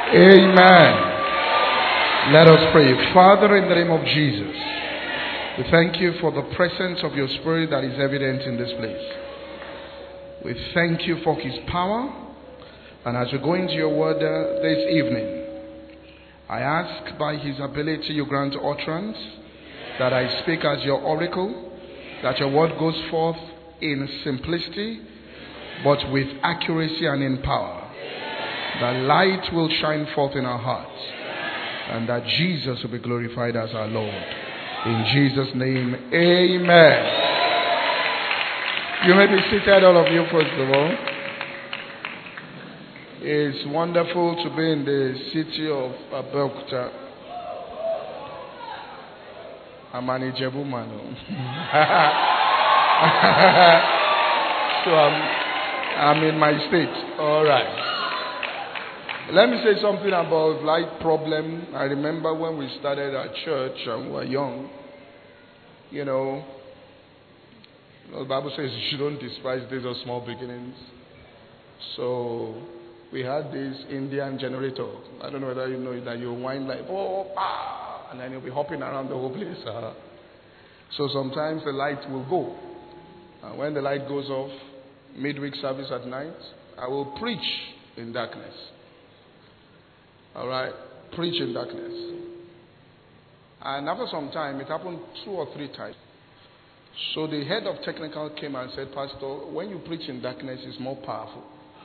Amen. Let us pray. Father, in the name of Jesus, we thank you for the presence of your Spirit that is evident in this place. We thank you for his power. And as we go into your word this evening, I ask by his ability you grant utterance, that I speak as your oracle, that your word goes forth in simplicity, but with accuracy and in power. That light will shine forth in our hearts, and that Jesus will be glorified as our Lord. In Jesus' name, amen. You may be seated, all of you, first of all. It's wonderful to be in the city of Abeokuta. I'm an Ijebu man. So I'm in my state. All right. Let me say something about light problem. I remember when we started our church and we were young. You know, the Bible says you shouldn't despise these or small beginnings. So we had this Indian generator. I don't know whether you know that you wind like, oh, ah, and then you'll be hopping around the whole place. So sometimes the light will go. And when the light goes off, midweek service at night, I will preach in darkness. All right, preach in darkness. And after some time, it happened 2 or 3 times. So the head of technical came and said, Pastor, when you preach in darkness, it's more powerful.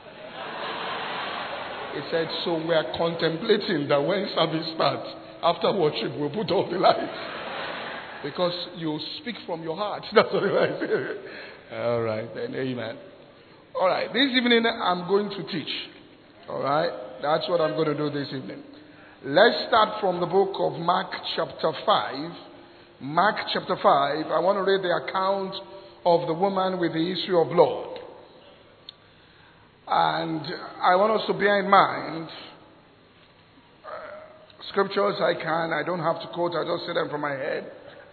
He said, so we are contemplating that when service starts, after worship, we'll put off the lights. Because you speak from your heart. That's what I say. All right, then, amen. All right, this evening I'm going to teach. All right, that's what I'm going to do this evening. Let's start from the book of Mark chapter 5. Mark chapter 5, I want to read the account of the woman with the issue of blood. And I want us to bear in mind, scriptures I don't have to quote, I just say them from my head.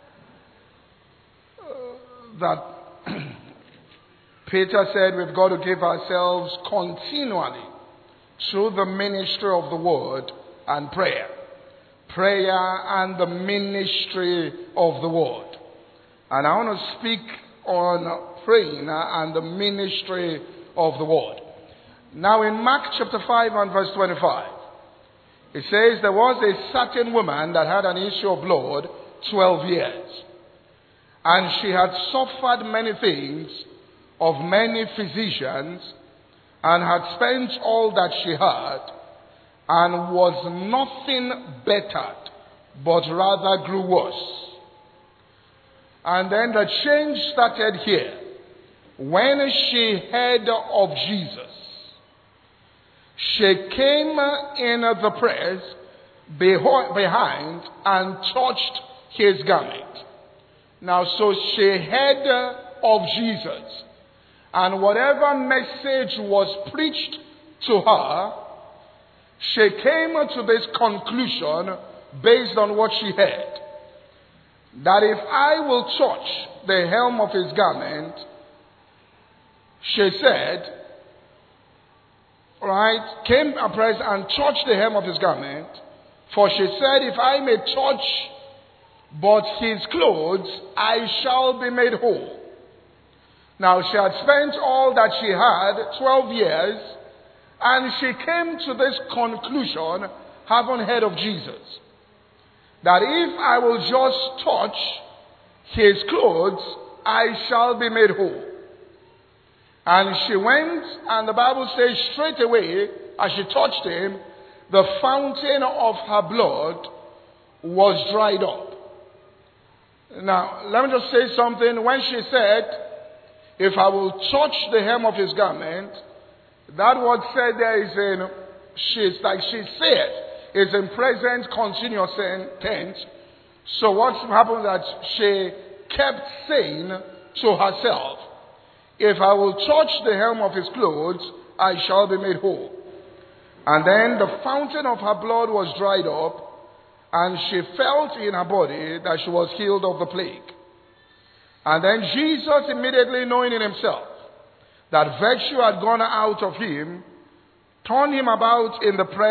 That Peter said we've got to give ourselves continually through the ministry of the word and prayer. Prayer and the ministry of the word. And I want to speak on praying and the ministry of the word. Now in Mark chapter 5 and verse 25, it says there was a certain woman that had an issue of blood 12 years. And she had suffered many things of many physicians, and had spent all that she had, and was nothing bettered, but rather grew worse. And then the change started here. When she heard of Jesus, she came in the press behind and touched his garment. Now, so she heard of Jesus. And whatever message was preached to her, she came to this conclusion based on what she heard. That if I will touch the hem of his garment, she said, right, came abreast and touched the hem of his garment. For she said, if I may touch but his clothes, I shall be made whole. Now, she had spent all that she had, 12 years, and she came to this conclusion, having heard of Jesus, that if I will just touch his clothes, I shall be made whole. And she went, and the Bible says straight away, as she touched him, the fountain of her blood was dried up. Now, let me just say something. When she said, if I will touch the hem of his garment, that word said there is in, she's like she said, is in present continuous tense. So what happened that she kept saying to herself, if I will touch the hem of his clothes, I shall be made whole. And then the fountain of her blood was dried up, and she felt in her body that she was healed of the plague. And then Jesus, immediately knowing in himself that virtue had gone out of him, turned him about in the press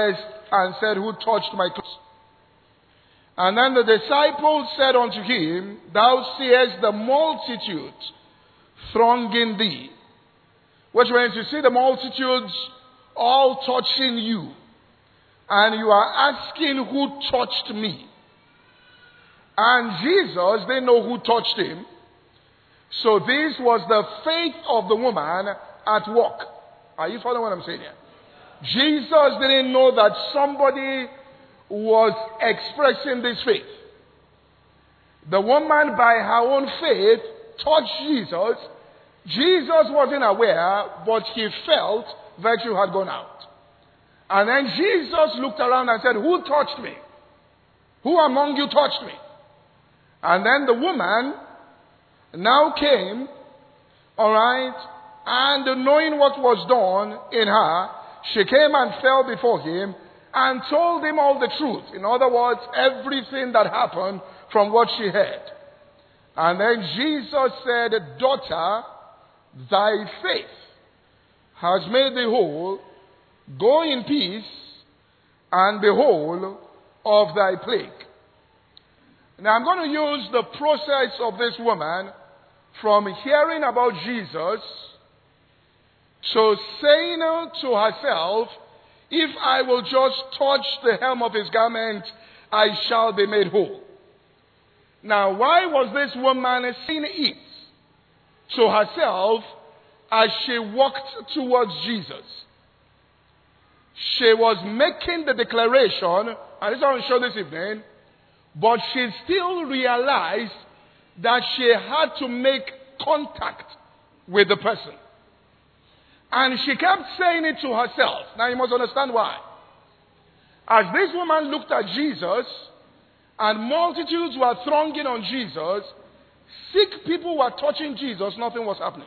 and said, who touched my clothes? And then the disciples said unto him, thou seest the multitude thronging thee. Which means you see the multitudes all touching you. And you are asking who touched me. And Jesus, they know who touched him. So this was the faith of the woman at work. Are you following what I'm saying here? Jesus didn't know that somebody was expressing this faith. The woman, by her own faith, touched Jesus. Jesus wasn't aware, but he felt virtue had gone out. And then Jesus looked around and said, who touched me? Who among you touched me? And then the woman now came, all right, and knowing what was done in her, she came and fell before him and told him all the truth. In other words, everything that happened from what she heard. And then Jesus said, daughter, thy faith has made thee whole. Go in peace and be whole of thy plague. Now I'm going to use the process of this woman from hearing about Jesus to saying to herself, if I will just touch the hem of his garment, I shall be made whole. Now, why was this woman saying it to herself as she walked towards Jesus? She was making the declaration, and this is what I want to show this evening, but she still realized that she had to make contact with the person. And she kept saying it to herself. Now you must understand why. As this woman looked at Jesus, and multitudes were thronging on Jesus, sick people were touching Jesus, nothing was happening.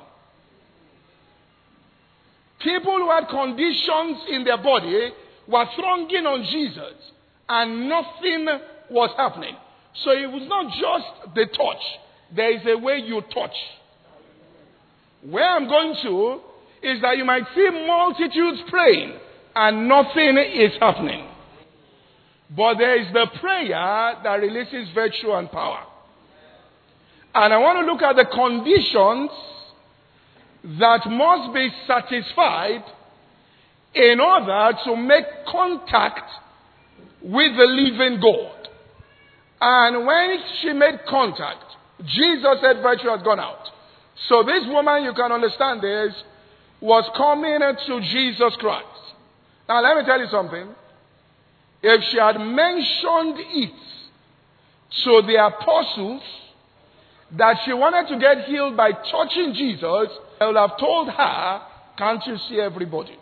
People who had conditions in their body were thronging on Jesus, and nothing was happening. So it was not just the touch. There is a way you touch. Where I'm going to is that you might see multitudes praying and nothing is happening. But there is the prayer that releases virtue and power. And I want to look at the conditions that must be satisfied in order to make contact with the living God. And when she made contact, Jesus said virtue has gone out. So this woman, you can understand this, was coming to Jesus Christ. Now let me tell you something. If she had mentioned it to the apostles that she wanted to get healed by touching Jesus, I would have told her, can't you see everybody?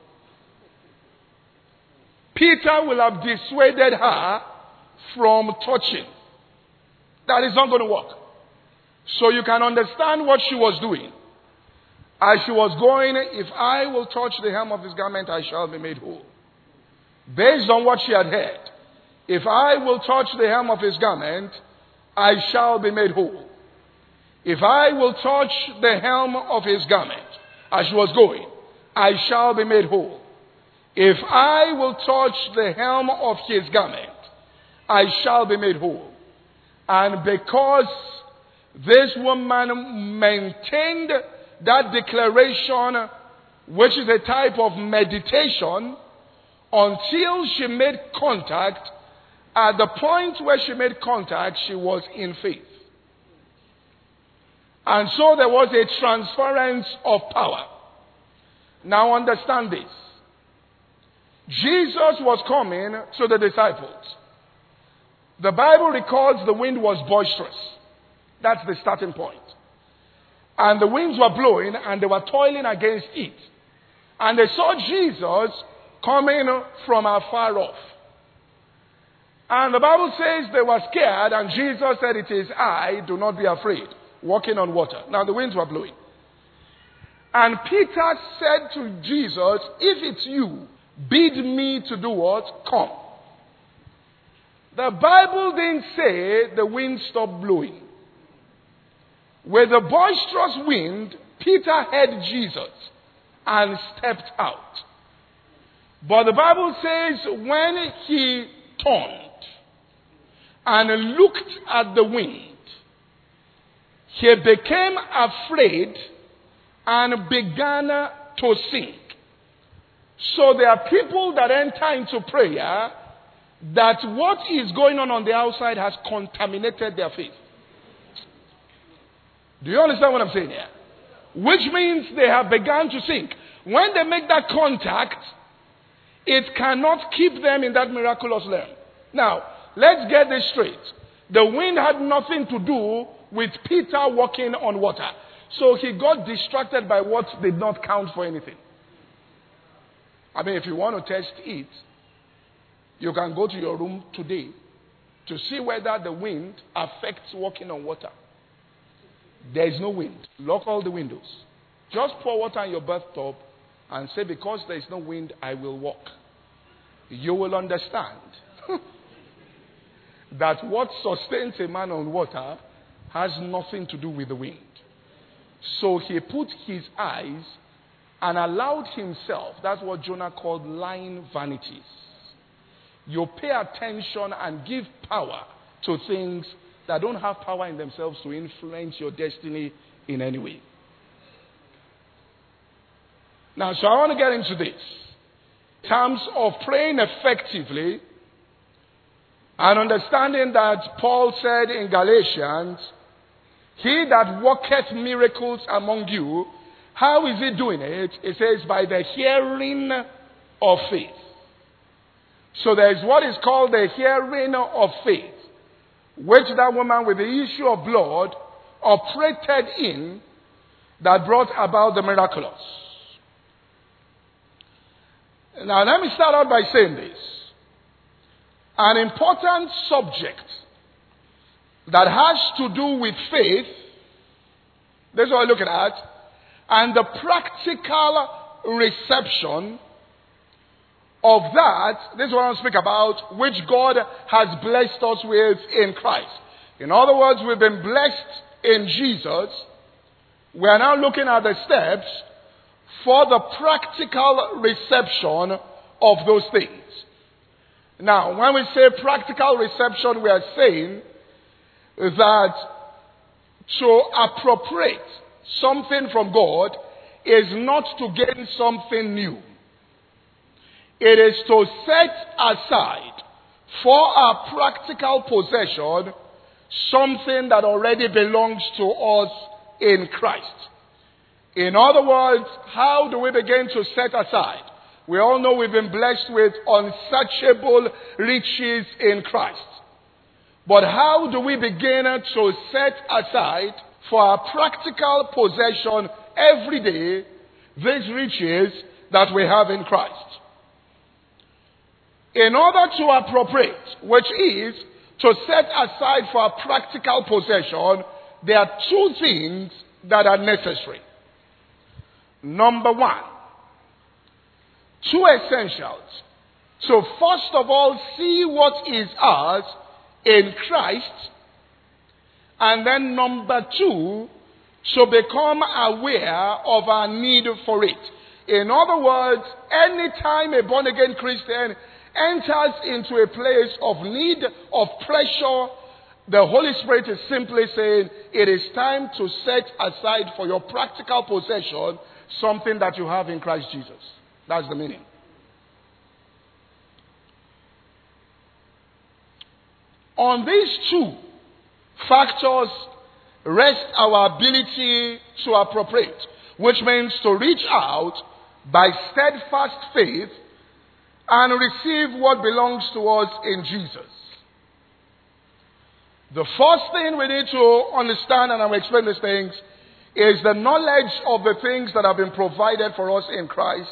Peter will have dissuaded her from touching. That is not going to work. So you can understand what she was doing. As she was going, if I will touch the hem of his garment, I shall be made whole. Based on what she had heard, if I will touch the hem of his garment, I shall be made whole. If I will touch the hem of his garment, as she was going, I shall be made whole. If I will touch the hem of his garment, I shall be made whole. And because this woman maintained that declaration, which is a type of meditation, until she made contact, at the point where she made contact, she was in faith. And so there was a transference of power. Now understand this. Jesus was coming to the disciples. The Bible records the wind was boisterous. That's the starting point. And the winds were blowing and they were toiling against it. And they saw Jesus coming from afar off. And the Bible says they were scared and Jesus said, it is I, do not be afraid, walking on water. Now the winds were blowing. And Peter said to Jesus, if it's you, bid me to do what? Come. The Bible didn't say the wind stopped blowing. With the boisterous wind, Peter heard Jesus and stepped out. But the Bible says when he turned and looked at the wind, he became afraid and began to sink. So there are people that enter into prayer that what is going on the outside has contaminated their faith. Do you understand what I'm saying here? Which means they have begun to sink. When they make that contact, it cannot keep them in that miraculous realm. Now, let's get this straight. The wind had nothing to do with Peter walking on water. So he got distracted by what did not count for anything. I mean, if you want to test it, you can go to your room today to see whether the wind affects walking on water. There is no wind. Lock all the windows. Just pour water in your bathtub and say, because there is no wind, I will walk. You will understand that what sustains a man on water has nothing to do with the wind. So he put his eyes and allowed himself, that's what Jonah called lying vanities. You pay attention and give power to things that don't have power in themselves to influence your destiny in any way. Now, so I want to get into this. In terms of praying effectively and understanding that Paul said in Galatians, he that worketh miracles among you, how is he doing it? It says by the hearing of faith. So there is what is called the hearing of faith, which that woman with the issue of blood operated in, that brought about the miraculous. Now let me start out by saying this. An important subject that has to do with faith, this is what we're looking at, and the practical reception of that, this is what I want to speak about, which God has blessed us with in Christ. In other words, we've been blessed in Jesus. We are now looking at the steps for the practical reception of those things. Now, when we say practical reception, we are saying that to appropriate something from God is not to gain something new. It is to set aside for our practical possession something that already belongs to us in Christ. In other words, how do we begin to set aside? We all know we've been blessed with unsearchable riches in Christ. But how do we begin to set aside for our practical possession every day these riches that we have in Christ? In order to appropriate, which is to set aside for our practical possession, there are two things that are necessary. Number one, two essentials. So first of all, see what is ours in Christ. And then number two, to become aware of our need for it. In other words, anytime a born-again Christian enters into a place of need, of pressure, the Holy Spirit is simply saying, it is time to set aside for your practical possession something that you have in Christ Jesus. That's the meaning. On these two factors rest our ability to appropriate, which means to reach out by steadfast faith and receive what belongs to us in Jesus. The first thing we need to understand, and I will explain these things, is the knowledge of the things that have been provided for us in Christ.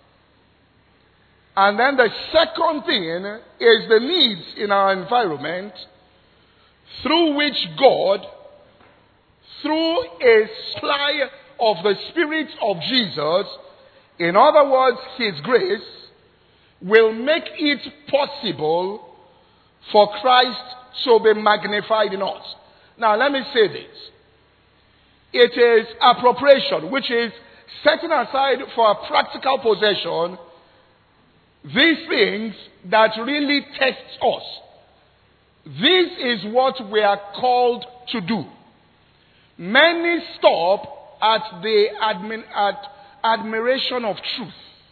And then the second thing is the needs in our environment through which God, through a supply of the Spirit of Jesus, in other words, His grace, will make it possible for Christ to be magnified in us. Now, let me say this. It is appropriation, which is setting aside for a practical possession these things that really test us. This is what we are called to do. Many stop at the admiration of truth.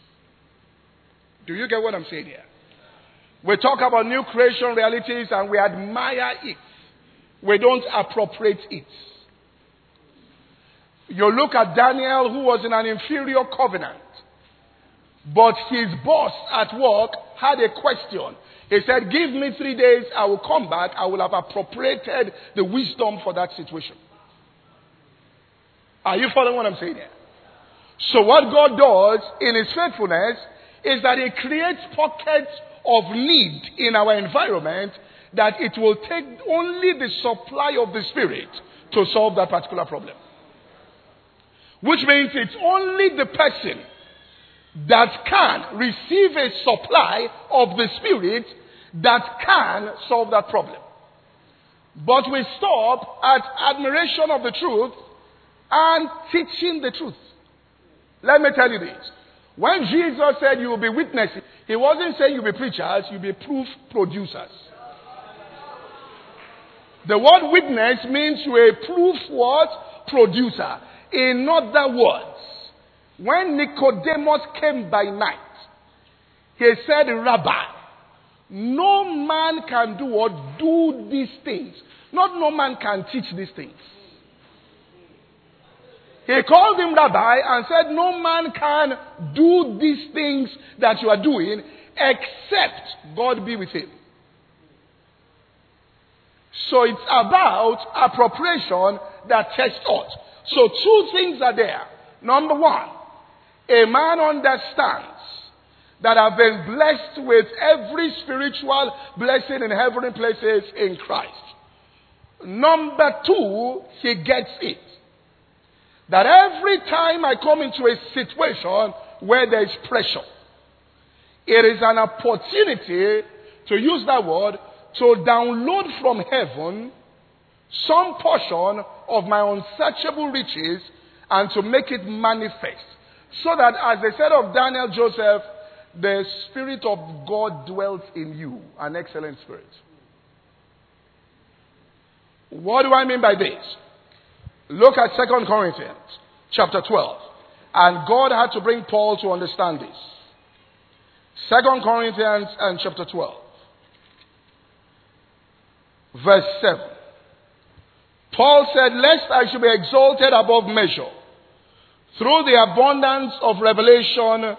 Do you get what I'm saying here? We talk about new creation realities and we admire it. We don't appropriate it. You look at Daniel, who was in an inferior covenant, but his boss at work had a question. He said, give me 3 days, I will come back, I will have appropriated the wisdom for that situation. Are you following what I'm saying here? So what God does in his faithfulness is that he creates pockets of need in our environment that it will take only the supply of the Spirit to solve that particular problem. Which means it's only the person that can receive a supply of the Spirit that can solve that problem. But we stop at admiration of the truth and teaching the truth. Let me tell you this. When Jesus said you will be witnesses, he wasn't saying you'll be preachers, you'll be proof producers. The word witness means you're a proof what? Producer. In other words, when Nicodemus came by night, he said, Rabbi, no man can do what? Do these things. Not no man can teach these things. He called him Rabbi and said, no man can do these things that you are doing except God be with him. So it's about appropriation that tests us. So 2 things are there. Number 1, a man understands that I've been blessed with every spiritual blessing in heavenly places in Christ. Number 2, he gets it. That every time I come into a situation where there is pressure, it is an opportunity, to use that word, to download from heaven some portion of my unsearchable riches and to make it manifest. So that, as they said of Daniel, Joseph, the Spirit of God dwells in you, an excellent spirit. What do I mean by this? Look at 2 Corinthians chapter 12. And God had to bring Paul to understand this. 2 Corinthians and chapter 12. Verse 7. Paul said, lest I should be exalted above measure, through the abundance of revelation,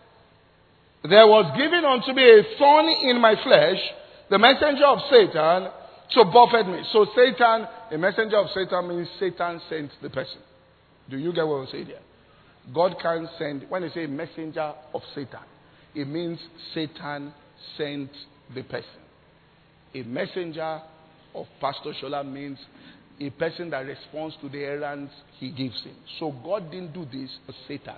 there was given unto me a thorn in my flesh, the messenger of Satan, to buffet me. So Satan, a messenger of Satan means Satan sent the person. Do you get what I'm saying here? God can send, when they say messenger of Satan, it means Satan sent the person. A messenger of Pastor Shola means a person that responds to the errands he gives him. So God didn't do this for Satan.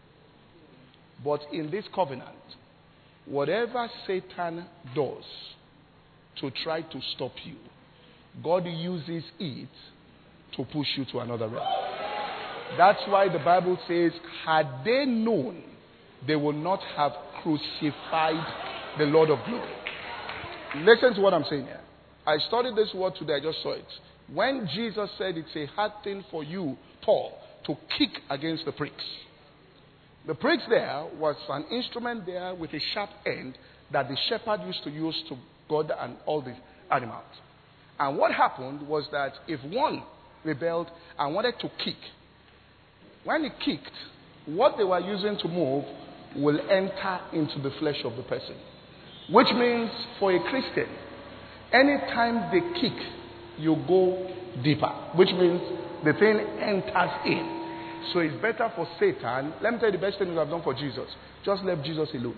But in this covenant, whatever Satan does to try to stop you, God uses it to push you to another realm. That's why the Bible says, had they known, they would not have crucified the Lord of glory. Listen to what I'm saying here. I studied this word today, I just saw it. When Jesus said it's a hard thing for you, Paul, to kick against the pricks. The pricks there was an instrument there with a sharp end that the shepherd used to use to guard and all the animals. And what happened was that if one rebelled and wanted to kick, when he kicked, what they were using to move will enter into the flesh of the person. Which means for a Christian, anytime they kick, you go deeper. Which means the thing enters in. So it's better for Satan. Let me tell you the best thing you have done for Jesus. Just leave Jesus alone.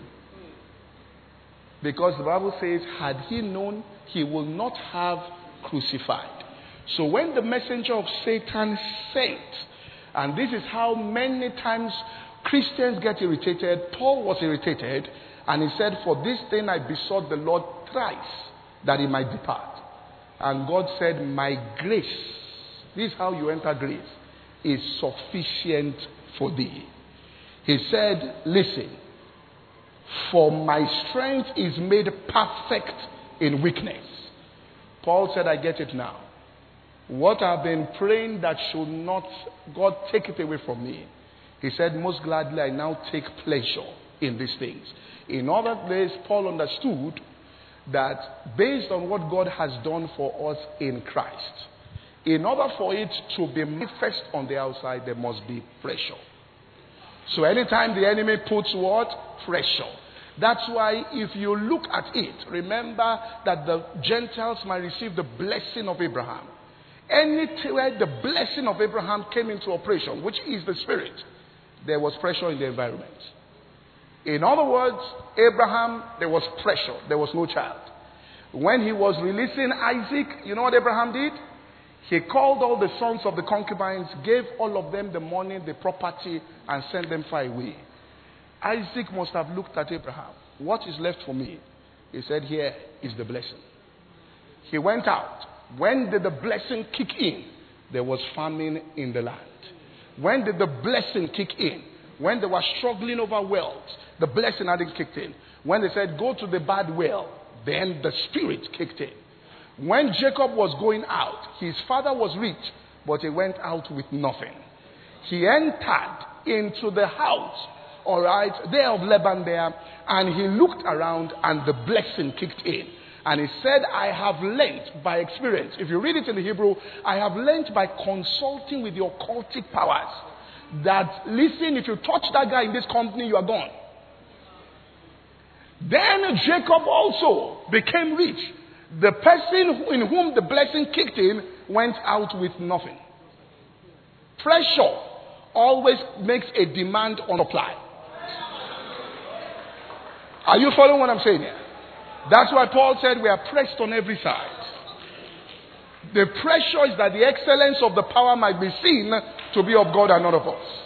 Because the Bible says, had he known, he will not have crucified. So when the messenger of Satan sent, and this is how many times Christians get irritated. Paul was irritated, and he said, for this thing I besought the Lord thrice, that he might depart. And God said, my grace, this is how you enter grace, is sufficient for thee. He said, listen, For my strength is made perfect in weakness. Paul said, I get it now. What I've been praying that should not, God, take it away from me. He said, most gladly I now take pleasure in these things. In other ways, Paul understood that based on what God has done for us in Christ, in order for it to be manifest on the outside, there must be pressure. So anytime the enemy puts what? Pressure. That's why if you look at it, remember that the Gentiles might receive the blessing of Abraham. Anywhere the blessing of Abraham came into operation, which is the Spirit, there was pressure in the environment. In other words, Abraham, there was pressure. There was no child. When he was releasing Isaac, you know what Abraham did? He called all the sons of the concubines, gave all of them the money, the property, and sent them far away. Isaac must have looked at Abraham. What is left for me? He said, here is the blessing. He went out. When did the blessing kick in? There was famine in the land. When did the blessing kick in? When they were struggling over wealth, the blessing hadn't kicked in. When they said, go to the bad well, then the Spirit kicked in. When Jacob was going out, his father was rich, but he went out with nothing. He entered into the house, all right, there of Laban there, and he looked around and the blessing kicked in. And he said, I have learnt by experience. If you read it in the Hebrew, I have learnt by consulting with the occultic powers that, listen, if you touch that guy in this company, you are gone. Then Jacob also became rich. The person in whom the blessing kicked in went out with nothing. Pressure always makes a demand on supply. Are you following what I'm saying here? That's why Paul said we are pressed on every side. The pressure is that the excellence of the power might be seen to be of God and not of us.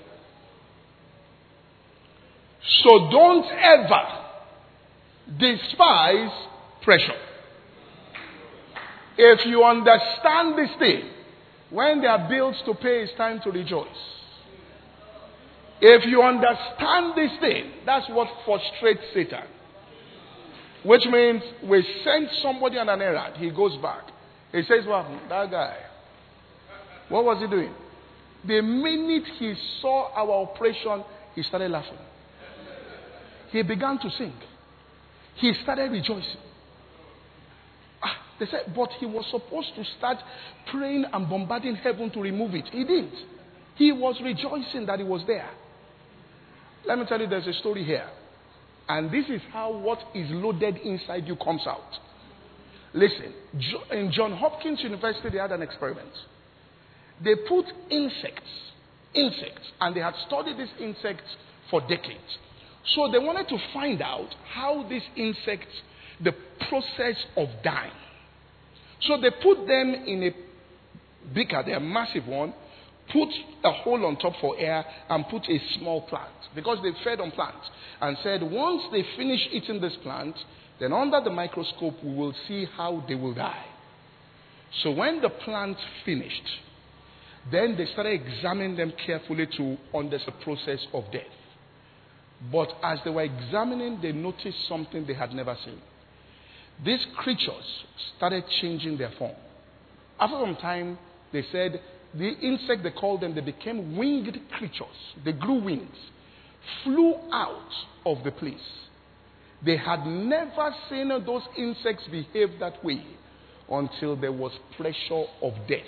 So don't ever despise pressure. If you understand this thing, when there are bills to pay, it's time to rejoice. If you understand this thing, that's what frustrates Satan. Which means we send somebody on an errand, he goes back. He says, well, that guy, what was he doing? The minute he saw our operation, he started laughing. He began to sing. He started rejoicing. They said, but he was supposed to start praying and bombarding heaven to remove it. He didn't. He was rejoicing that it was there. Let me tell you, there's a story here. And this is how what is loaded inside you comes out. Listen, in Johns Hopkins University, they had an experiment. They put insects, and they had studied these insects for decades. So they wanted to find out how these insects, the process of dying. So they put them in a beaker, they're a massive one, put a hole on top for air, and put a small plant. Because they fed on plants. And said, once they finish eating this plant, then under the microscope, we will see how they will die. So when the plant finished, then they started examining them carefully to understand the process of death. But as they were examining, they noticed something they had never seen. These creatures started changing their form. After some time, they said, the insect, they called them, they became winged creatures. They grew wings, flew out of the place. They had never seen those insects behave that way until there was pressure of death.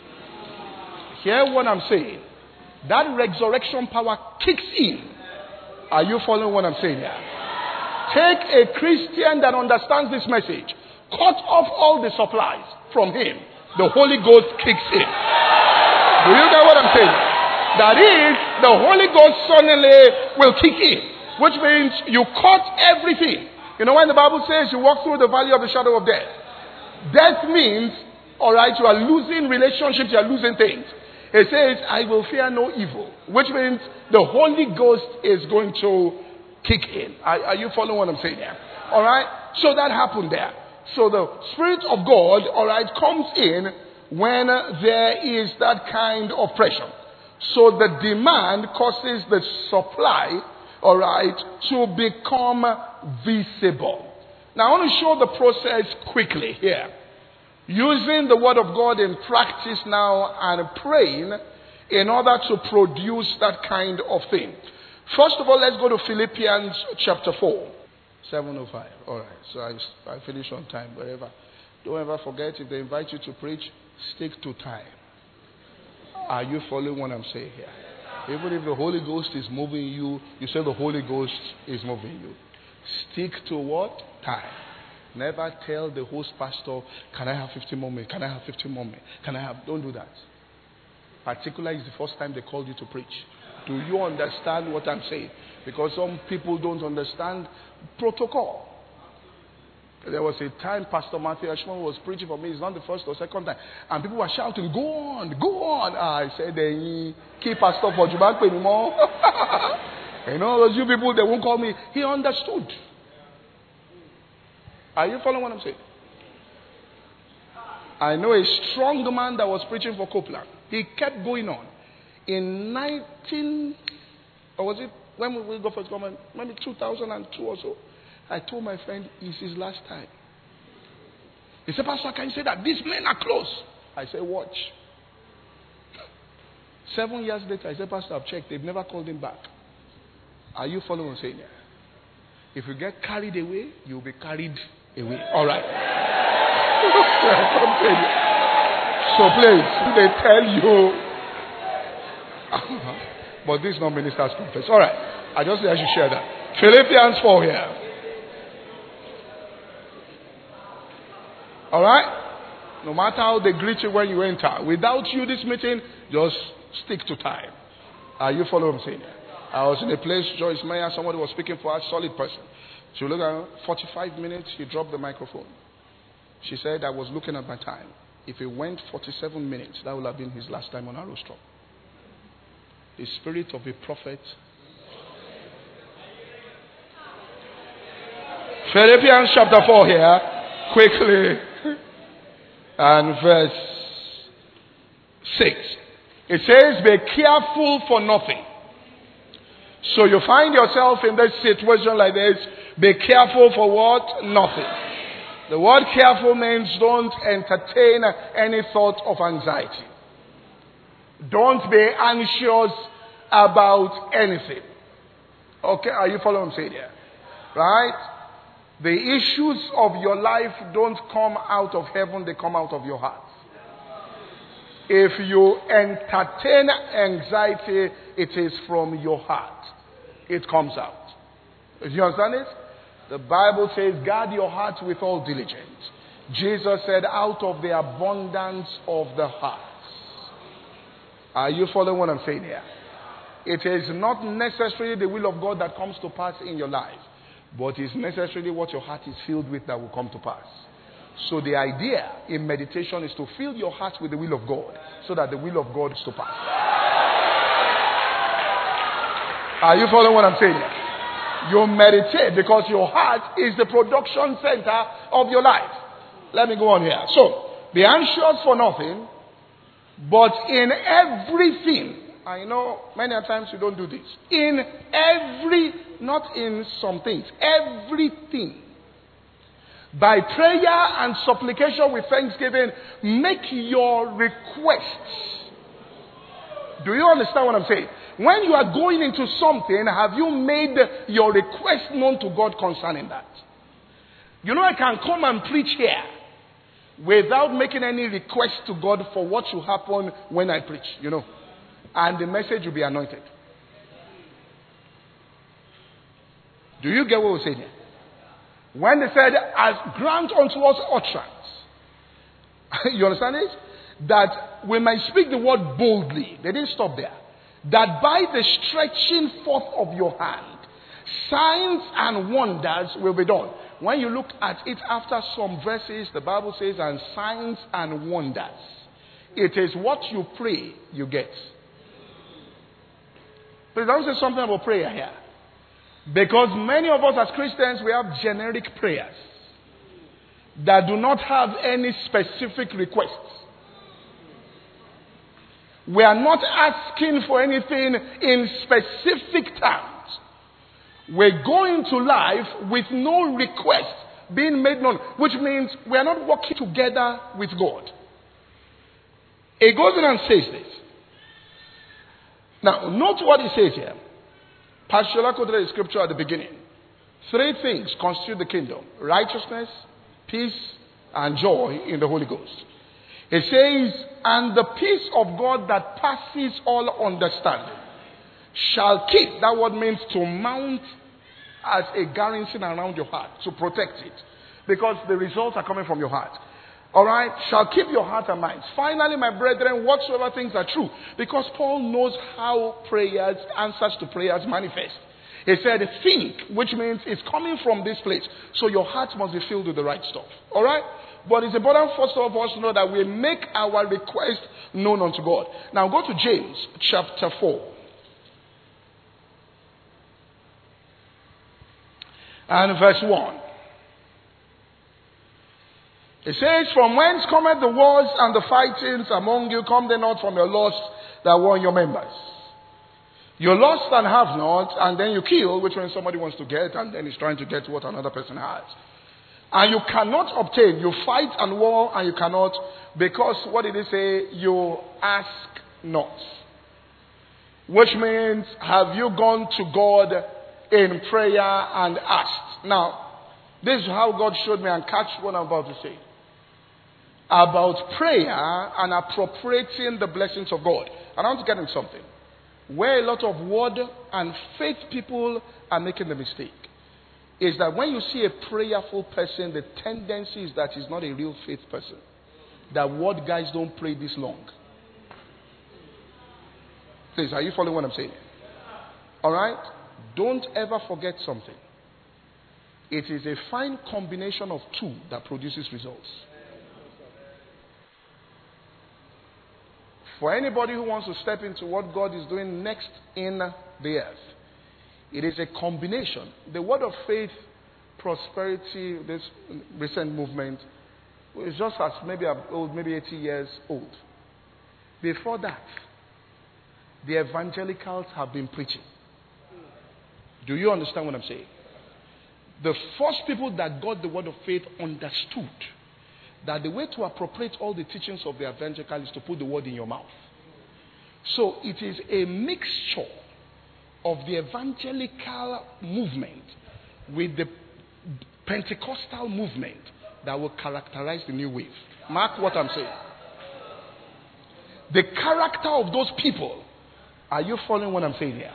Hear what I'm saying? That resurrection power kicks in. Are you following what I'm saying here? Take a Christian that understands this message. Cut off all the supplies from him. The Holy Ghost kicks in. Do you get what I'm saying? That is, the Holy Ghost suddenly will kick in. Which means you cut everything. You know when the Bible says you walk through the valley of the shadow of death. Death means, alright, you are losing relationships, you are losing things. It says, I will fear no evil. Which means the Holy Ghost is going to kick in. Are you following what I'm saying here? Alright? So that happened there. So the Spirit of God, alright, comes in when there is that kind of pressure. So the demand causes the supply all right, to become visible. Now, I want to show the process quickly here. Using the word of God in practice now and praying in order to produce that kind of thing. First of all, let's go to Philippians chapter 4. 7:05. All right, so I finish on time, wherever. Don't ever forget, if they invite you to preach, stick to time. Are you following what I'm saying here? Even if the Holy Ghost is moving you, you say the Holy Ghost is moving you. Stick to what? Time. Never tell the host pastor, can I have 15 more minutes? Can I have 15 more minutes? Don't do that. Particularly, it's the first time they called you to preach. Do you understand what I'm saying? Because some people don't understand protocol. There was a time Pastor Matthew Ashman was preaching for me. It's not the first or second time. And people were shouting, go on, go on. I said, keep Pastor for Jubank anymore. You know, those you people, they won't call me. He understood. Are you following what I'm saying? I know a strong man that was preaching for Copeland. He kept going on. In 19, or was it, when we go first government, maybe 2002 or so, I told my friend, it's his last time. He said, Pastor, can you say that? These men are close. I said, watch. 7 years later, I said, Pastor, I've checked. They've never called him back. Are you following what I'm saying? If you get carried away, you'll be carried away. All right. So please, they tell you. But this is not minister's conference. All right. I just said I should share that. Philippians 4 here. All right? No matter how they greet you when you enter. Without you, this meeting, just stick to time. Are you following what I'm saying? I was in a place, Joyce Meyer, somebody was speaking for a solid person. She looked at 45 minutes, he dropped the microphone. She said, I was looking at my time. If it went 47 minutes, that would have been his last time on our rostrum. The spirit of a prophet. Philippians chapter 4 here, quickly, and verse 6. It says, be careful for nothing. So you find yourself in this situation like this, be careful for what? Nothing. The word careful means don't entertain any thought of anxiety. Don't be anxious about anything. Okay, are you following what I'm saying here? Right? The issues of your life don't come out of heaven, they come out of your heart. If you entertain anxiety, it is from your heart. It comes out. Do you understand it? The Bible says, guard your heart with all diligence. Jesus said, out of the abundance of the heart. Are you following what I'm saying here? It is not necessarily the will of God that comes to pass in your life, but it's necessarily what your heart is filled with that will come to pass. So the idea in meditation is to fill your heart with the will of God, so that the will of God is to pass. Are you following what I'm saying here? You meditate because your heart is the production center of your life. Let me go on here. So, be anxious for nothing, but in everything. I know many times you don't do this. In not in some things, everything. By prayer and supplication with thanksgiving, make your requests. Do you understand what I'm saying? When you are going into something, have you made your request known to God concerning that? You know, I can come and preach here without making any request to God for what should happen when I preach, you know. And the message will be anointed. Do you get what we're saying here? When they said, as grant unto us utterance. You understand it? That we might speak the word boldly. They didn't stop there. That by the stretching forth of your hand, signs and wonders will be done. When you look at it after some verses, the Bible says, and signs and wonders. It is what you pray, you get. Please don't say something about prayer here. Because many of us as Christians, we have generic prayers that do not have any specific requests. We are not asking for anything in specific terms. We're going to life with no request being made known, which means we are not working together with God. It goes in and says this. Now, note what he says here. Pastor Shola quoted the scripture at the beginning. 3 things constitute the kingdom: righteousness, peace, and joy in the Holy Ghost. It says, and the peace of God that passes all understanding shall keep. That word means to mount as a garrison around your heart, to protect it. Because the results are coming from your heart. Alright? Shall keep your heart and minds. Finally, my brethren, whatsoever things are true. Because Paul knows how prayers, answers to prayers manifest. He said, think, which means it's coming from this place. So your heart must be filled with the right stuff. Alright? But it's important first of all to know that we make our request known unto God. Now go to James chapter 4. And verse 1. It says, from whence cometh the wars and the fightings among you? Come they not from your lusts that war in your members? You lust and have not, and then you kill, which means somebody wants to get, and then he's trying to get what another person has. And you cannot obtain. You fight and war, and you cannot, because, what did he say? You ask not. Which means, have you gone to God in prayer and asked? Now, this is how God showed me, and catch what I'm about to say. About prayer and appropriating the blessings of God. And I want to get into something. Where a lot of word and faith people are making the mistake is that when you see a prayerful person, the tendency is that he's not a real faith person. That word guys don't pray this long. Please, are you following what I'm saying? Alright? Don't ever forget something. It is a fine combination of two that produces results. For anybody who wants to step into what God is doing next in the earth, it is a combination. The word of faith, prosperity, this recent movement, is just as maybe 80 years old. Before that, the evangelicals have been preaching. Do you understand what I'm saying? The first people that got the word of faith understood that the way to appropriate all the teachings of the evangelical is to put the word in your mouth. So it is a mixture of the evangelical movement with the Pentecostal movement that will characterize the new wave. Mark what I'm saying. The character of those people. Are you following what I'm saying here?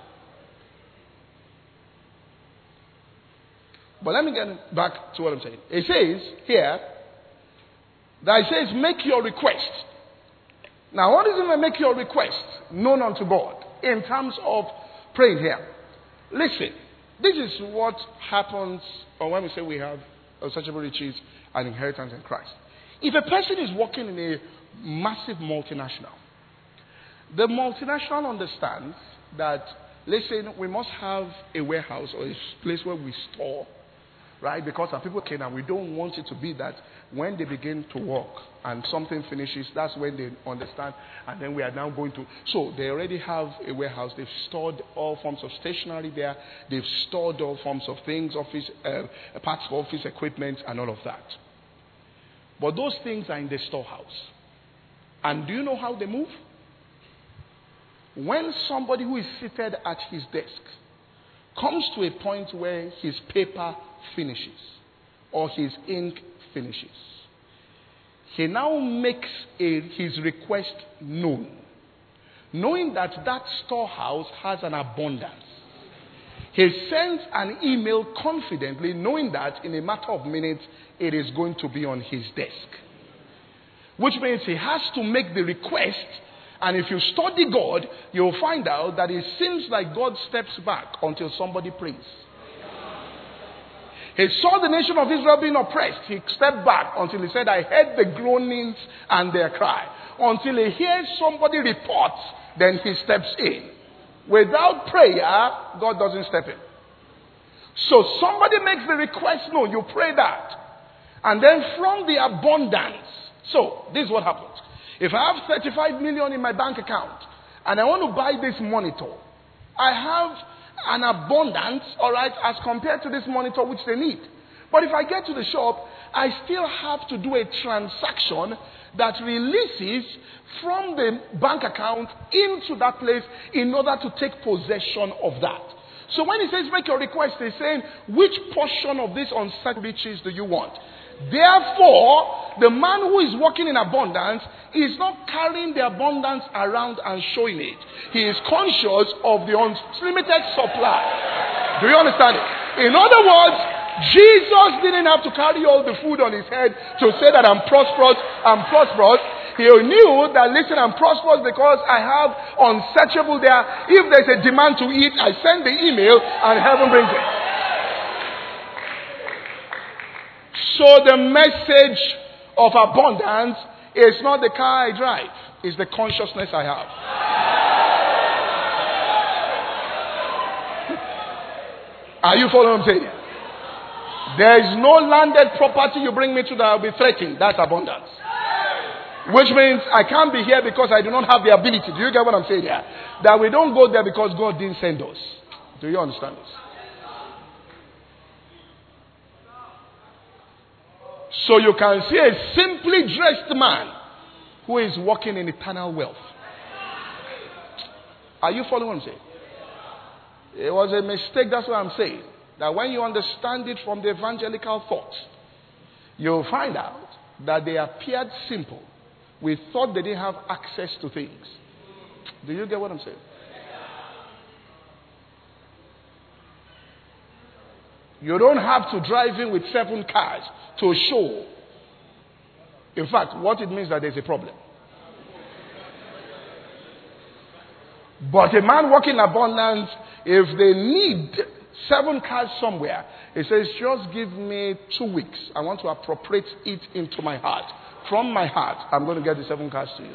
But let me get back to what I'm saying. It says here, that it says, make your request. Now, what does it mean, make your request known unto God in terms of praying here? Listen, this is what happens when we say we have unsearchable riches and inheritance in Christ. If a person is working in a massive multinational, the multinational understands that, listen, we must have a warehouse or a place where we store. Right? Because some people can, and we don't want it to be that when they begin to work and something finishes, that's when they understand, and then we are now going to. So they already have a warehouse. They've stored all forms of stationery there. They've stored all forms of things, office parts of office equipment, and all of that. But those things are in the storehouse. And do you know how they move? When somebody who is seated at his desk comes to a point where his paper finishes or his ink finishes, he now makes his request known, knowing that that storehouse has an abundance. He sends an email confidently, knowing that in a matter of minutes it is going to be on his desk, which means he has to make the request. And if you study God, you'll find out that it seems like God steps back until somebody prays. He saw the nation of Israel being oppressed. He stepped back until he said, I heard the groanings and their cry. Until he hears somebody report, then he steps in. Without prayer, God doesn't step in. So somebody makes the request known. You pray that. And then from the abundance. So this is what happens. If I have 35 million in my bank account and I want to buy this monitor, I have an abundance, all right, as compared to this monitor which they need. But if I get to the shop, I still have to do a transaction that releases from the bank account into that place in order to take possession of that. So when he says make your request, he's saying which portion of this uncertain riches do you want? Therefore, the man who is walking in abundance is not carrying the abundance around and showing it. He is conscious of the unlimited supply. Do you understand it? In other words, Jesus didn't have to carry all the food on his head to say that I'm prosperous, I'm prosperous. He knew that, listen, I'm prosperous because I have unsearchable there. If there's a demand to eat, I send the email and heaven brings it. So the message of abundance is not the car I drive. It's the consciousness I have. Are you following what I'm saying? There is no landed property you bring me to that I'll be threatened. That's abundance. Which means I can't be here because I do not have the ability. Do you get what I'm saying here? That we don't go there because God didn't send us. Do you understand this? So you can see a simply dressed man who is walking in eternal wealth. Are you following what I'm saying? It was a mistake, that's what I'm saying. That when you understand it from the evangelical thought, you'll find out that they appeared simple. We thought they didn't have access to things. Do you get what I'm saying? You don't have to drive in with 7 cars to show. In fact, what it means is that there's a problem. But a man walking in abundance, if they need 7 cars somewhere, he says, just give me 2 weeks. I want to appropriate it into my heart. From my heart, I'm going to get the 7 cars to you.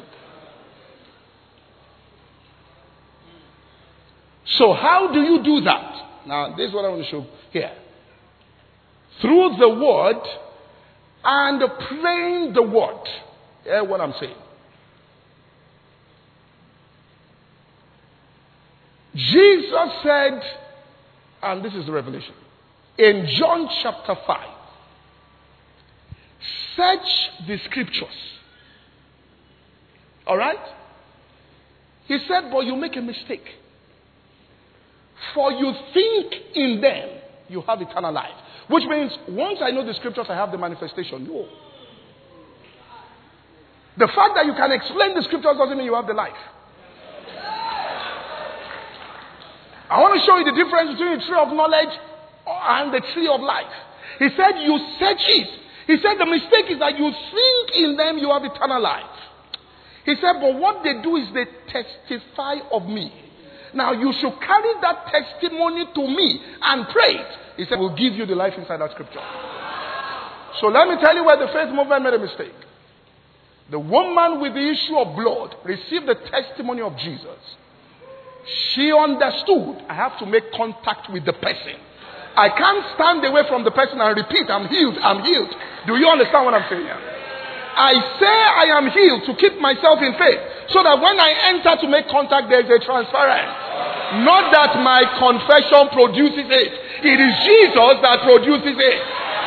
So how do you do that? Now, this is what I want to show here. Through the word and praying the word. Hear what I'm saying. Jesus said, and this is the revelation, in John chapter 5, search the scriptures. Alright? He said, but you make a mistake. For you think in them you have eternal life. Which means, once I know the scriptures, I have the manifestation. No. The fact that you can explain the scriptures doesn't mean you have the life. I want to show you the difference between the tree of knowledge and the tree of life. He said, you search it. He said, the mistake is that you think in them you have eternal life. He said, but what they do is they testify of me. Now, you should carry that testimony to me and pray it. He said, we'll give you the life inside that scripture. So let me tell you where the faith movement made a mistake. The woman with the issue of blood received the testimony of Jesus. She understood, I have to make contact with the person. I can't stand away from the person and repeat, I'm healed, I'm healed. Do you understand what I'm saying here? I say I am healed to keep myself in faith. So that when I enter to make contact, there is a transference. Not that my confession produces it. It is Jesus that produces it.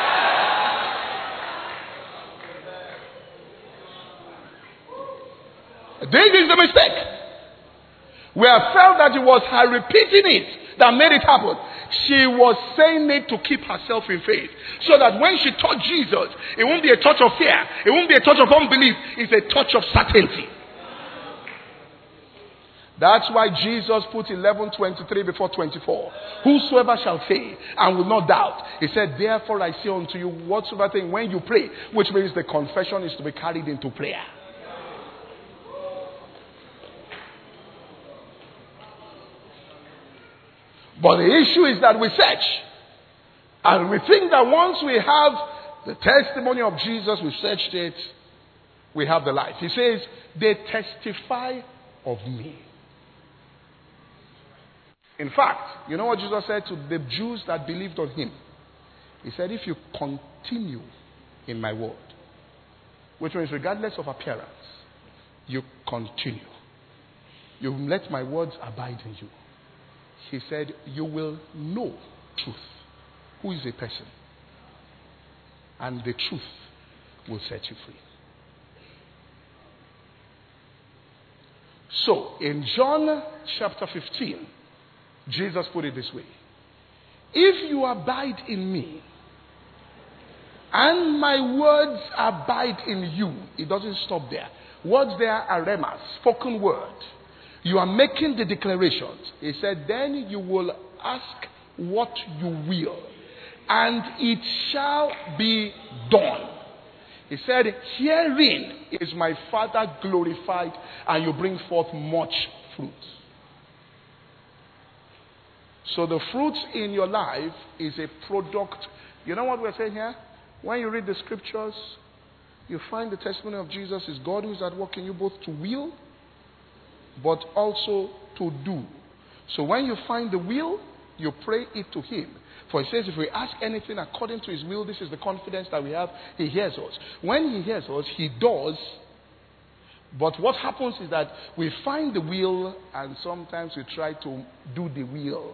This is the mistake. We have felt that it was her repeating it that made it happen. She was saying it to keep herself in faith. So that when she touched Jesus, it won't be a touch of fear. It won't be a touch of unbelief. It's a touch of certainty. That's why Jesus put 11:23 before 24. Whosoever shall say and will not doubt. He said, therefore I say unto you, whatsoever thing when you pray, which means the confession is to be carried into prayer. But the issue is that we search. And we think that once we have the testimony of Jesus, we've searched it, we have the life. He says, they testify of me. In fact, you know what Jesus said to the Jews that believed on him? He said, if you continue in my word, which means regardless of appearance, you continue. You let my words abide in you. He said, you will know truth. Who is a person? And the truth will set you free. So, in John chapter 15, Jesus put it this way. If you abide in me, and my words abide in you, it doesn't stop there. Words there are rhemas, spoken word. You are making the declarations. He said, then you will ask what you will, and it shall be done. He said, herein is my Father glorified, and you bring forth much fruit. So the fruit in your life is a product. You know what we're saying here? When you read the scriptures, you find the testimony of Jesus is God who is at work in you both to will, but also to do. So when you find the will, you pray it to Him. For He says, if we ask anything according to His will, this is the confidence that we have, He hears us. When He hears us, He does. But what happens is that we find the will, and sometimes we try to do the will.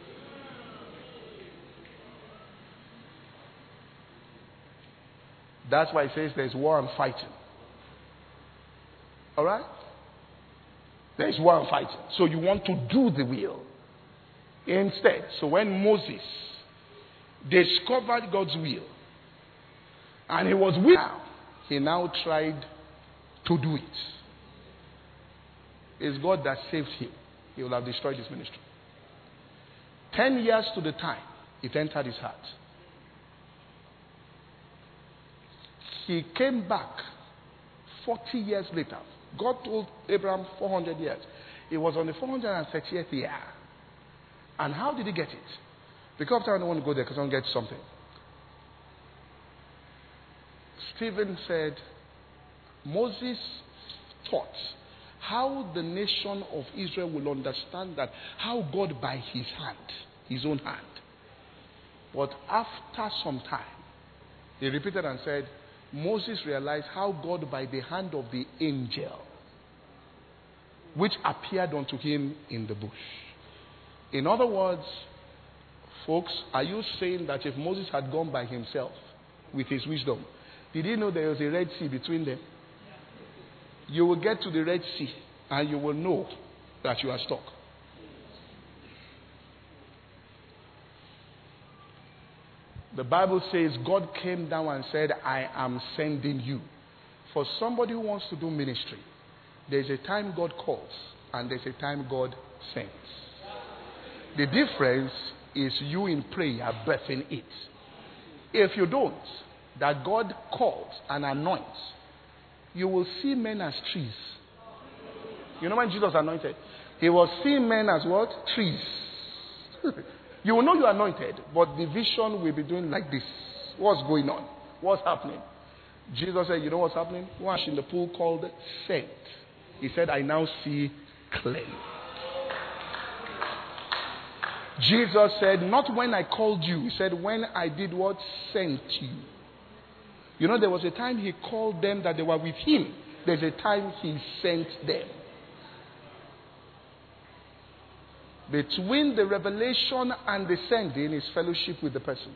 That's why He says there's war and fighting. Alright? There's war and fighting. So you want to do the will. Instead, so when Moses discovered God's will, and he was with, he now tried to do it. It's God that saved him. He will have destroyed his ministry. 10 years to the time, it entered his heart. He came back 40 years later. God told Abraham 400 years. It was on the 430th year. And how did he get it? Because I don't want to go there because I don't get something. Stephen said, Moses taught how the nation of Israel will understand that how God by his hand, his own hand. But after some time, he repeated and said, Moses realized how God by the hand of the angel, which appeared unto him in the bush. In other words, folks, are you saying that if Moses had gone by himself with his wisdom, did he know there was a Red Sea between them? You will get to the Red Sea and you will know that you are stuck. The Bible says God came down and said, I am sending you. For somebody who wants to do ministry, there's a time God calls and there's a time God sends. The difference is you in prayer birthing it. If you don't, that God calls and anoints, you will see men as trees. You know when Jesus anointed? He was seeing men as what? Trees. You will know you are anointed, but the vision will be doing like this. What's going on? What's happening? Jesus said, you know what's happening? Wash in the pool called Sent. He said, I now see clearly. Jesus said, not when I called you. He said, when I did what? Sent you. You know, there was a time he called them that they were with him. There's a time he sent them. Between the revelation and the sending is fellowship with the person.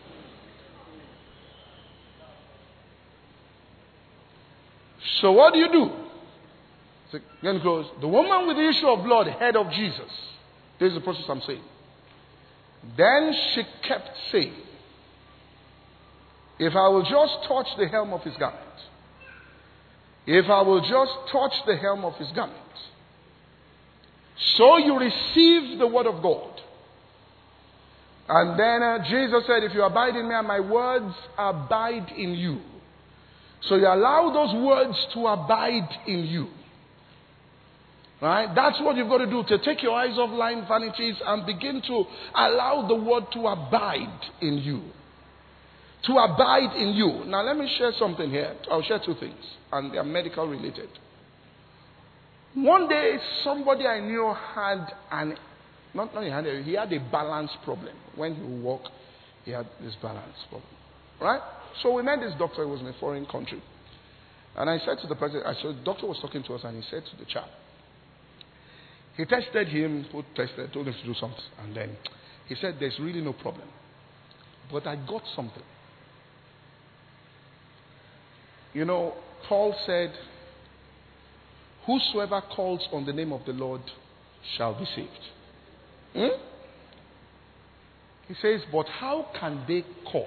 So what do you do? So, then close. The woman with the issue of blood, head of Jesus. This is the process I'm saying. Then she kept saying, if I will just touch the hem of his garment, if I will just touch the hem of his garment, so you receive the word of God. And then Jesus said, if you abide in me and my words abide in you. So you allow those words to abide in you. Right? That's what you've got to do, to take your eyes off lying vanities and begin to allow the word to abide in you. To abide in you. Now let me share something here. I'll share two things, and they are medical related. One day, somebody I knew had he had a balance problem. When he would walk, he had this balance problem. Right? So we met this doctor who was in a foreign country. And I said to the president, the doctor was talking to us and he said to the chap, He tested him, told him to do something. And then he said, there's really no problem. But I got something. You know, Paul said, whosoever calls on the name of the Lord shall be saved. He says, but how can they call?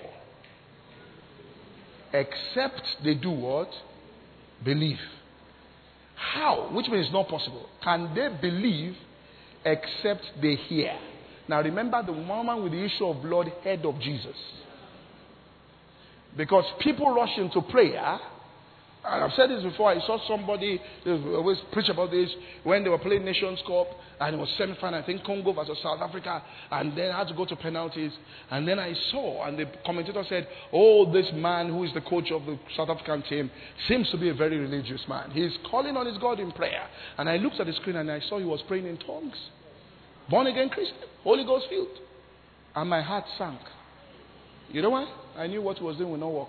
Except they do what? Believe. How? Which means not possible. Can they believe except they hear? Now remember, the woman with the issue of blood heard of Jesus. Because people rush into prayer. And I've said this before. I saw somebody, they always preach about this, when they were playing Nations Cup, and it was semi-final, I think Congo versus South Africa, and then I had to go to penalties. And then I saw, and the commentator said, oh, this man who is the coach of the South African team seems to be a very religious man. He's calling on his God in prayer. And I looked at the screen and I saw he was praying in tongues. Born again Christian, Holy Ghost filled. And my heart sank. You know why? I knew what he was doing would not work.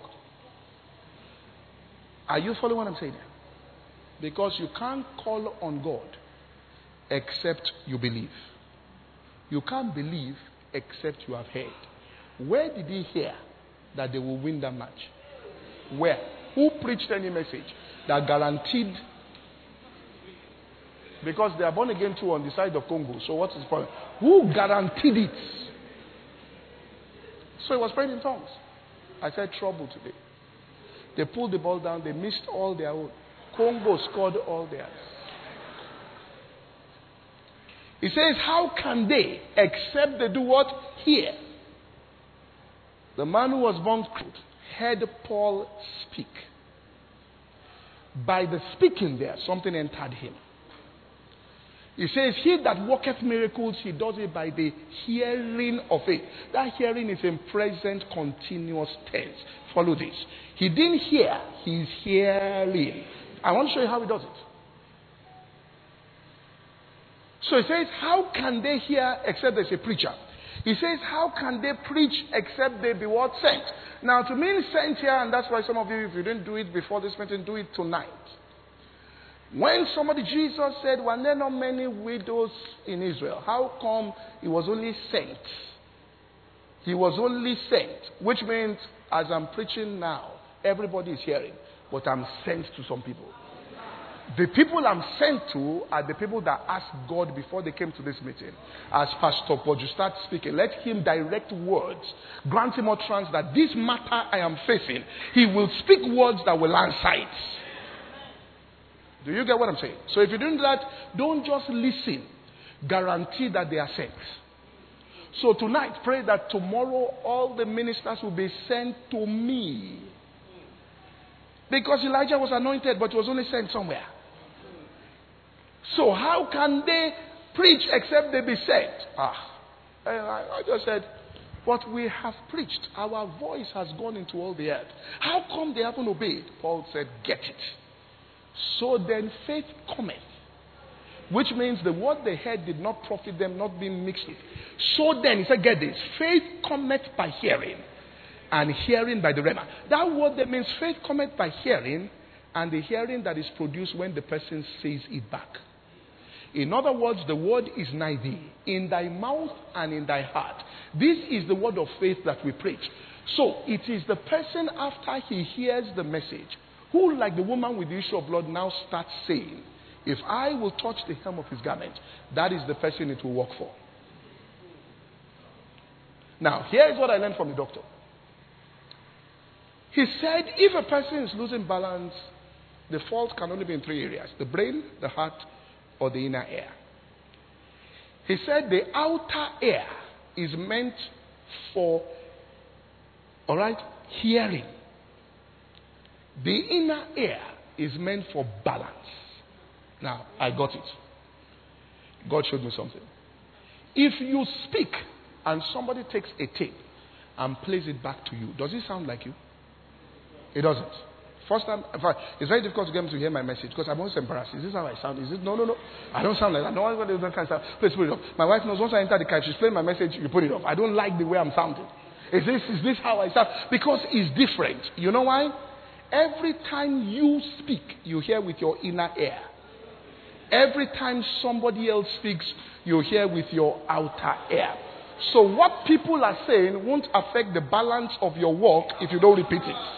Are you following what I'm saying? Because you can't call on God except you believe. You can't believe except you have heard. Where did he hear that they will win that match? Where? Who preached any message that guaranteed? Because they are born again too on the side of Congo. So what is the problem? Who guaranteed it? So he was praying in tongues. I said, trouble today. They pulled the ball down. They missed all their own. Congo scored all theirs. He says, how can they except they do what? Hear. The man who was born heard Paul speak. By the speaking there, something entered him. He says, he that worketh miracles, he does it by the hearing of it. That hearing is in present continuous tense. Follow this. He didn't hear, he's hearing. I want to show you how he does it. So he says, how can they hear except there's a preacher? He says, how can they preach except they be what? Sent. Now to mean sent here, and that's why some of you, if you didn't do it before this meeting, do it tonight. When somebody, Jesus said, were there not many widows in Israel? How come he was only sent? He was only sent, which means as I'm preaching now, everybody is hearing, but I'm sent to some people. The people I'm sent to are the people that asked God before they came to this meeting. As Pastor Poju starts speaking, let him direct words. Grant him utterance that this matter I am facing, he will speak words that will answer it. Do you get what I'm saying? So if you do that, don't just listen. Guarantee that they are sent. So tonight, pray that tomorrow all the ministers will be sent to me. Because Elijah was anointed, but was only sent somewhere. So how can they preach except they be sent? I just said, but we have preached. Our voice has gone into all the earth. How come they haven't obeyed? Paul said, get it. So then faith cometh. Which means the word they heard did not profit them, not being mixed with. So then, he said, get this. Faith cometh by hearing, and hearing by the rhema. That word that means faith cometh by hearing, and the hearing that is produced when the person says it back. In other words, the word is nigh thee, in thy mouth and in thy heart. This is the word of faith that we preach. So it is the person after he hears the message who, like the woman with the issue of blood, now starts saying, if I will touch the hem of his garment, that is the person it will work for. Now, here is what I learned from the doctor. He said, if a person is losing balance, the fault can only be in three areas: the brain, the heart, or the inner ear. He said the outer ear is meant for, hearing. The inner ear is meant for balance. Now, I got it. God showed me something. If you speak and somebody takes a tape and plays it back to you, does it sound like you? It doesn't. First time, in fact, it's very difficult to get them to hear my message because I'm always embarrassed. Is this how I sound? Is it? No. I don't sound like that. No one does that kind of stuff. Please put it off. My wife knows once I enter the car, she's playing my message, you put it off. I don't like the way I'm sounding. Is this how I sound? Because it's different. You know why? Every time you speak, you hear with your inner ear. Every time somebody else speaks, you hear with your outer ear. So what people are saying won't affect the balance of your walk if you don't repeat it.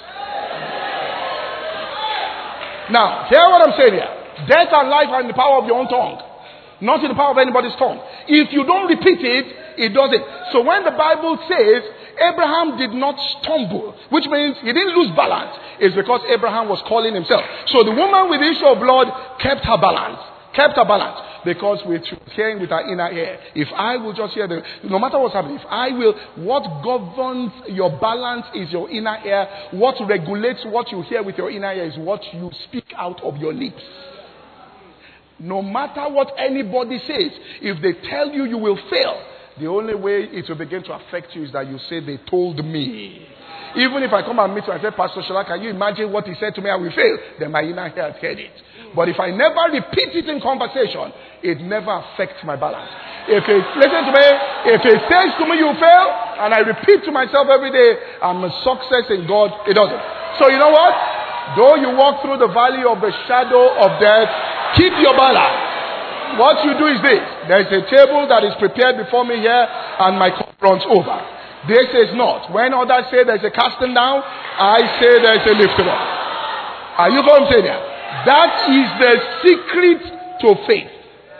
Now, hear what I'm saying here. Death and life are in the power of your own tongue, not in the power of anybody's tongue. If you don't repeat it, it doesn't. So when the Bible says Abraham did not stumble, which means he didn't lose balance, it's because Abraham was calling himself. So the woman with the issue of blood kept her balance. Because we're hearing with our inner ear. If I will just hear no matter what's happening, what governs your balance is your inner ear. What regulates what you hear with your inner ear is what you speak out of your lips. No matter what anybody says, if they tell you you will fail, the only way it will begin to affect you is that you say, they told me. Even if I come and meet you and say, Pastor Shola, can you imagine what he said to me? I will fail. Then my inner ear has heard it. But if I never repeat it in conversation, it never affects my balance. Listen to me, if it says to me you fail, and I repeat to myself every day, I'm a success in God, it doesn't. So you know what? Though you walk through the valley of the shadow of death, keep your balance. What you do is this. There is a table that is prepared before me here, and my cup runs over. This is not. When others say there's a casting down, I say there's a lifting up. Are you going to say that? That is the secret to faith.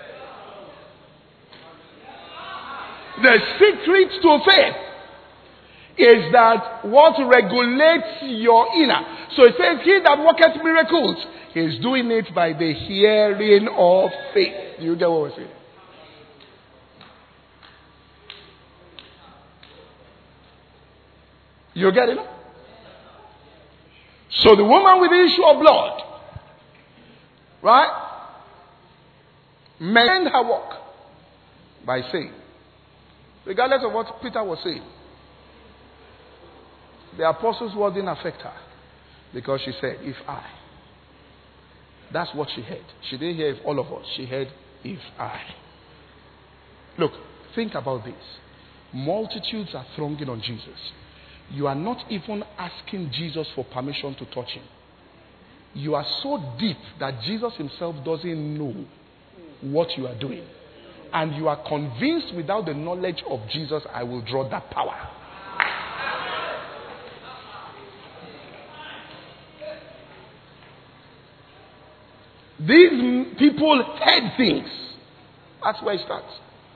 The secret to faith is that what regulates your inner. So it says, he that worketh miracles is doing it by the hearing of faith. Do you get what we're saying? You get it? So the woman with the issue of blood, right, maintained her walk by saying, regardless of what Peter was saying, the apostles' word didn't affect her because she said, if I. That's what she heard. She didn't hear if all of us. She heard, if I. Look, think about this. Multitudes are thronging on Jesus. You are not even asking Jesus for permission to touch him. You are so deep that Jesus himself doesn't know what you are doing. And you are convinced without the knowledge of Jesus, I will draw that power. These people heard things. That's where it starts.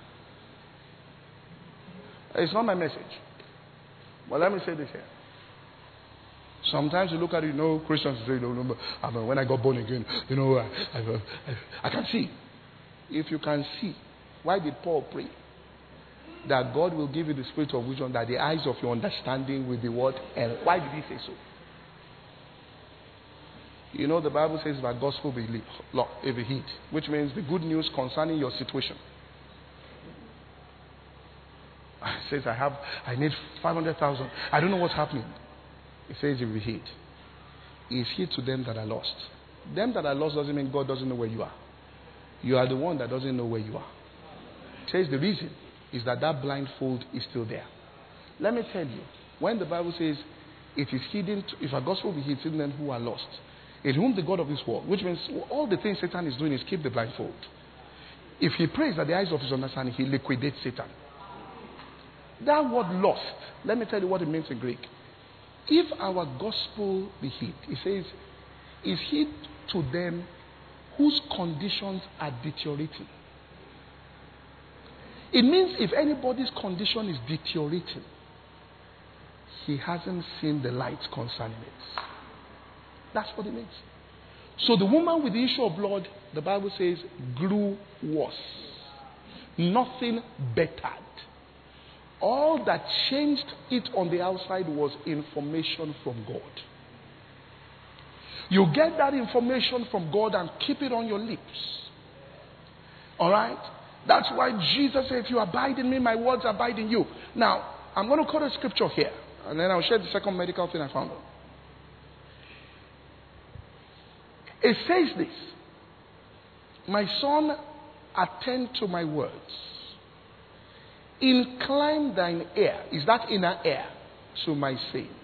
It's not my message. But let me say this here. Sometimes you look at it, Christians say, no, when I got born again, I can see. If you can see, why did Paul pray? That God will give you the spirit of wisdom, that the eyes of your understanding will be what? And why did he say so? The Bible says that gospel be heed, which means the good news concerning your situation. It says, I need 500,000. I don't know what's happening. It says it will be hid. It's hid to them that are lost. Them that are lost doesn't mean God doesn't know where you are. You are the one that doesn't know where you are. It says the reason is that blindfold is still there. Let me tell you, when the Bible says it is hidden, if a gospel be hid to them who are lost, in whom the God of this world, which means all the things Satan is doing is keep the blindfold. If he prays at the eyes of his understanding, he liquidates Satan. That word lost, let me tell you what it means in Greek. If our gospel be hid, it says, is hid to them whose conditions are deteriorating. It means if anybody's condition is deteriorating, he hasn't seen the light concerning it. That's what it means. So the woman with the issue of blood, the Bible says, grew worse. Nothing bettered. All that changed it on the outside was information from God. You get that information from God and keep it on your lips. Alright? That's why Jesus said, if you abide in me, my words abide in you. Now, I'm going to quote a scripture here. And then I'll share the second medical thing I found out. It says this. My son, attend to my words. Incline thine ear, is that inner ear, to my sayings.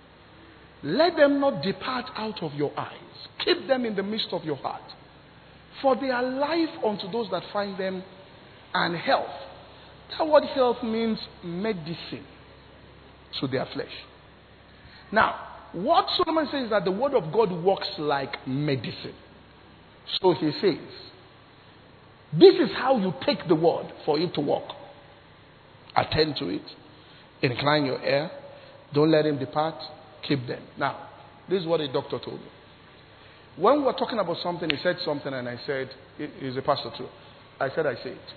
Let them not depart out of your eyes. Keep them in the midst of your heart. For they are life unto those that find them, and health. That word health means medicine to their flesh. Now, what Solomon says is that the word of God works like medicine. So he says, this is how you take the word for it to work. Attend to it. Incline your ear. Don't let him depart. Keep them. Now, this is what a doctor told me. When we were talking about something, he said something and I said, he's a pastor too. I said, I say it.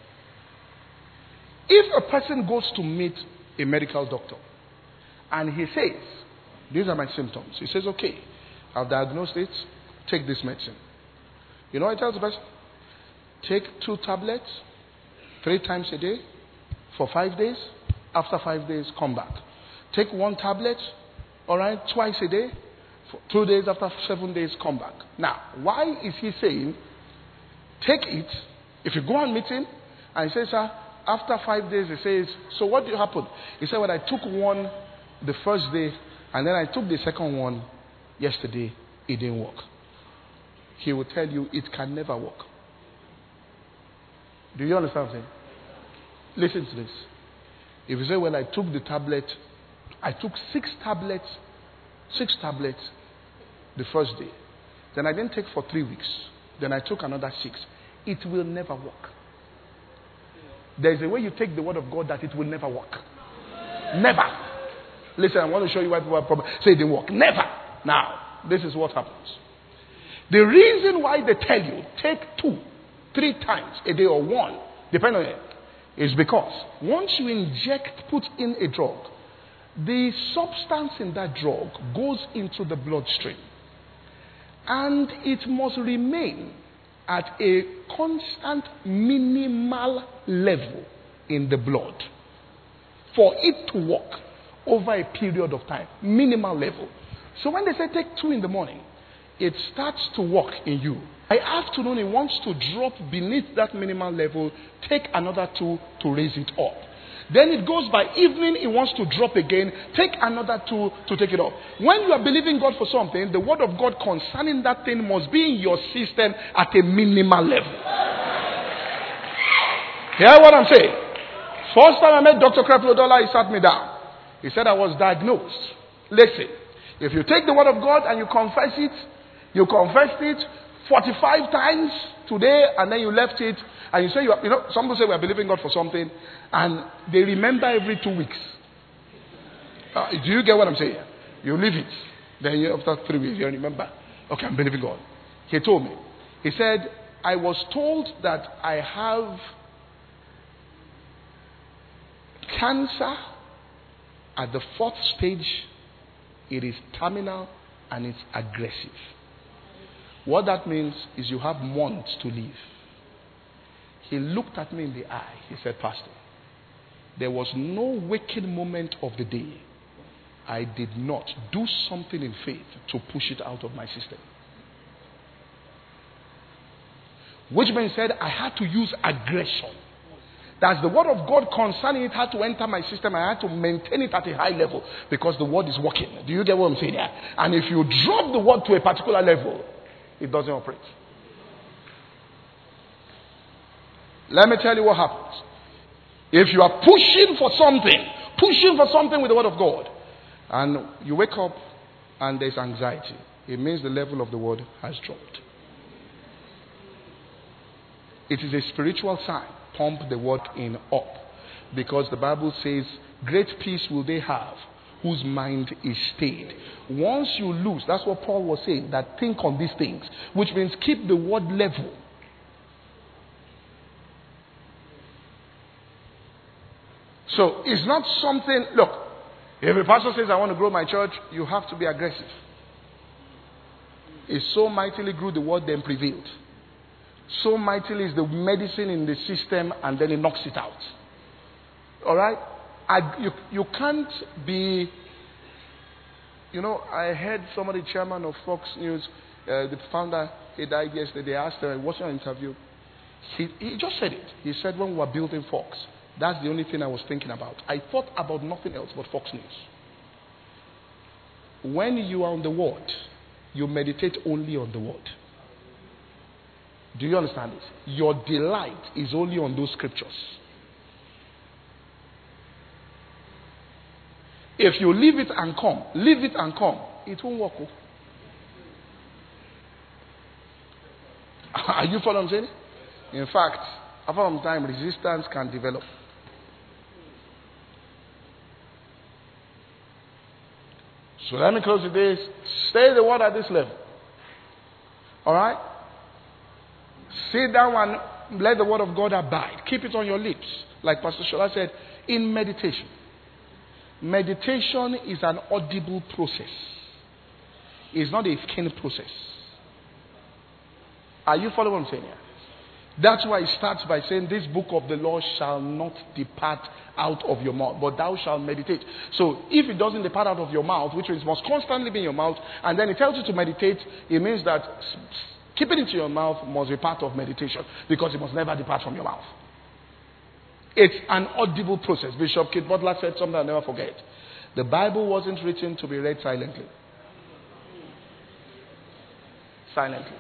If a person goes to meet a medical doctor and he says, these are my symptoms. He says, okay, I've diagnosed it. Take this medicine. You know what I tell the person? Take 2 tablets 3 times a day for 5 days. After 5 days, come back. Take 1 tablet, all right, twice a day. For 2 days, after 7 days, come back. Now, why is he saying, take it? If you go and meet him, and he says, sir, after 5 days, he says, so what did happen? He said, well, I took one the first day, and then I took the second one yesterday. It didn't work. He will tell you it can never work. Do you understand what I'm saying? Listen to this. If you say, well, I took the tablet, I took 6 tablets the first day. Then I didn't take for 3 weeks. Then I took another 6. It will never work. There's a way you take the word of God that it will never work. Never. Listen, I want to show you why people have problems. Say it didn't work. Never. Now, this is what happens. The reason why they tell you take 2, 3 times a day or 1, depending on it, is because once you put in a drug, the substance in that drug goes into the bloodstream. And it must remain at a constant minimal level in the blood for it to work over a period of time. Minimal level. So when they say take 2 in the morning, it starts to work in you. By afternoon, it wants to drop beneath that minimal level, take another 2 to raise it up. Then it goes by evening, it wants to drop again, take another 2 to take it up. When you are believing God for something, the word of God concerning that thing must be in your system at a minimal level. Hear what I'm saying? First time I met Dr. Creflo-Dollar, he sat me down. He said I was diagnosed. Listen, if you take the word of God and you confessed it 45 times today, and then you left it, and you say, some people say we are believing God for something, and they remember every 2 weeks. Do you get what I'm saying? You leave it. Then after 3 weeks, you remember. Okay, I'm believing God. He told me. He said, I was told that I have cancer at the 4th stage. It is terminal and it's aggressive. What that means is you have months to live. He looked at me in the eye. He said, Pastor, there was no waking moment of the day I did not do something in faith to push it out of my system. Which means said I had to use aggression. That's the word of God concerning it had to enter my system. I had to maintain it at a high level because the word is working. Do you get what I'm saying here? And if you drop the word to a particular level, it doesn't operate. Let me tell you what happens. If you are pushing for something with the word of God, and you wake up and there's anxiety, it means the level of the word has dropped. It is a spiritual sign. Pump the word in up. Because the Bible says, great peace will they have whose mind is stayed. Once you lose, that's what Paul was saying, that think on these things, which means keep the word level. So it's not something, look, if a pastor says I want to grow my church, you have to be aggressive. It so mightily grew the word then prevailed. So mightily is the medicine in the system and then it knocks it out. Alright? You can't be, I heard somebody, chairman of Fox News, the founder, he died yesterday. They asked him, what's your interview? He just said it. He said, when we were building Fox, that's the only thing I was thinking about. I thought about nothing else but Fox News. When you are on the word, you meditate only on the word. Do you understand this? Your delight is only on those scriptures. If you leave it and come, it won't work. Are you following what I'm saying? In fact, after some time, resistance can develop. So let me close with this. Say the word at this level. Alright? Sit down and let the word of God abide. Keep it on your lips. Like Pastor Shola said, in meditation. Meditation is an audible process. It's not a skin process. Are you following what I'm saying here? That's why it starts by saying, this book of the law shall not depart out of your mouth, but thou shalt meditate. So if it doesn't depart out of your mouth, which means it must constantly be in your mouth, and then it tells you to meditate, it means that keeping it in your mouth must be part of meditation, because it must never depart from your mouth. It's an audible process. Bishop Kate Butler said something I'll never forget. The Bible wasn't written to be read silently. Silently.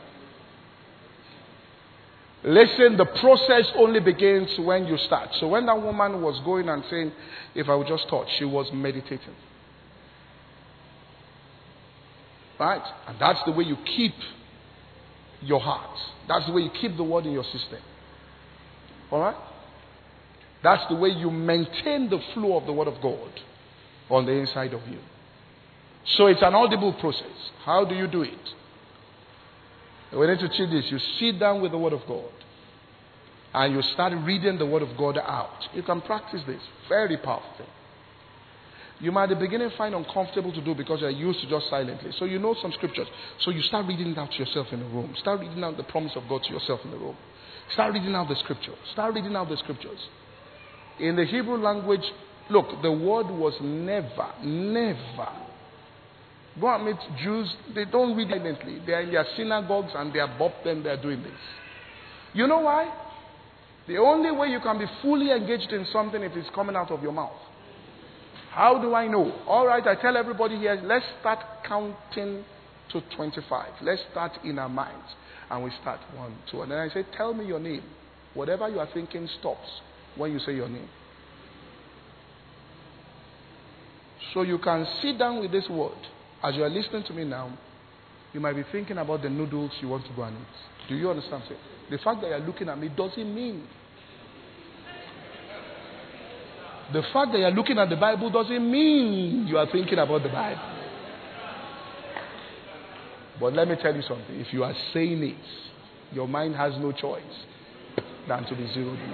Listen, the process only begins when you start. So when that woman was going and saying, if I would just touch, she was meditating. Right? And that's the way you keep your heart. That's the way you keep the word in your system. Alright? That's the way you maintain the flow of the word of God on the inside of you. So it's an audible process. How do you do it? We need to teach this. You sit down with the word of God and you start reading the word of God out. You can practice this. Very powerful thing. You might at the beginning find uncomfortable to do because you're used to just silently. So you know some scriptures. So you start reading it out to yourself in the room. Start reading out the promise of God to yourself in the room. Start reading out the scriptures. Start reading out the scriptures. In the Hebrew language, look, the word was never. Go and meet Jews, they don't read silently. They are in their synagogues and they are bopped and they are doing this. You know why? The only way you can be fully engaged in something if it's coming out of your mouth. How do I know? Alright, I tell everybody here, let's start counting to 25. Let's start in our minds. And we start 1, 2. And then I say, tell me your name. Whatever you are thinking stops when you say your name. So you can sit down with this word. As you are listening to me now, you might be thinking about the noodles you want to go and eat. Do you understand? The fact that you are looking at me doesn't mean. The fact that you are looking at the Bible doesn't mean you are thinking about the Bible. But let me tell you something. If you are saying it, your mind has no choice than to be zeroed in.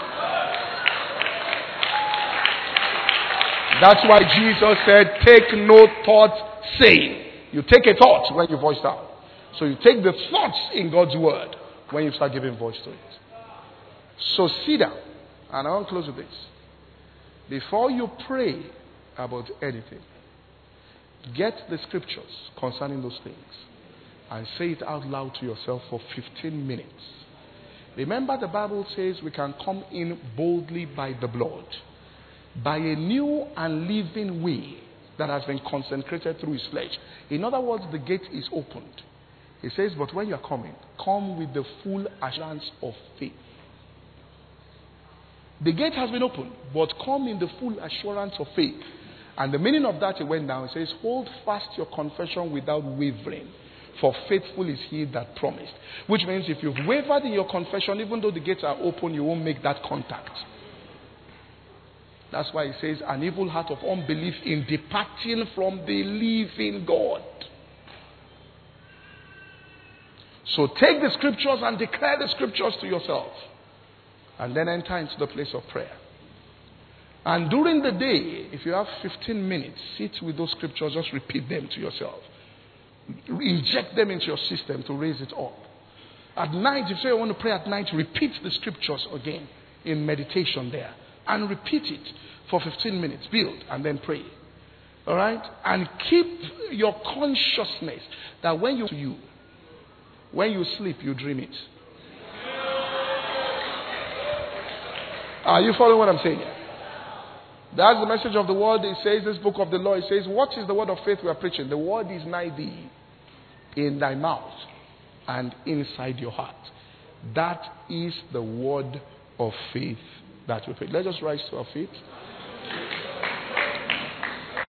That's why Jesus said, take no thought saying. You take a thought when you voice out. So you take the thoughts in God's word when you start giving voice to it. So sit down. And I want to close with this. Before you pray about anything, get the scriptures concerning those things and say it out loud to yourself for 15 minutes. Remember, the Bible says we can come in boldly by the blood, by a new and living way that has been consecrated through his flesh. In other words, the gate is opened. He says, but when you are coming, come with the full assurance of faith. The gate has been opened, but come in the full assurance of faith. And the meaning of that, it went down. It says, hold fast your confession without wavering, for faithful is he that promised. Which means if you've wavered in your confession, even though the gates are open, you won't make that contact. That's why it says, an evil heart of unbelief in departing from the living God. So take the scriptures and declare the scriptures to yourself. And then enter into the place of prayer. And during the day, if you have 15 minutes, sit with those scriptures, just repeat them to yourself. Inject them into your system to raise it up. At night, if you say you want to pray at night, repeat the scriptures again in meditation there. And repeat it for 15 minutes. Build and then pray. Alright? And keep your consciousness that when you sleep, you dream it. Are you following what I'm saying here? That's the message of the word. It says, this book of the law, it says, what is the word of faith we are preaching? The word is nigh thee, in thy mouth and inside your heart. That is the word of faith that we pray. Let us rise to our feet.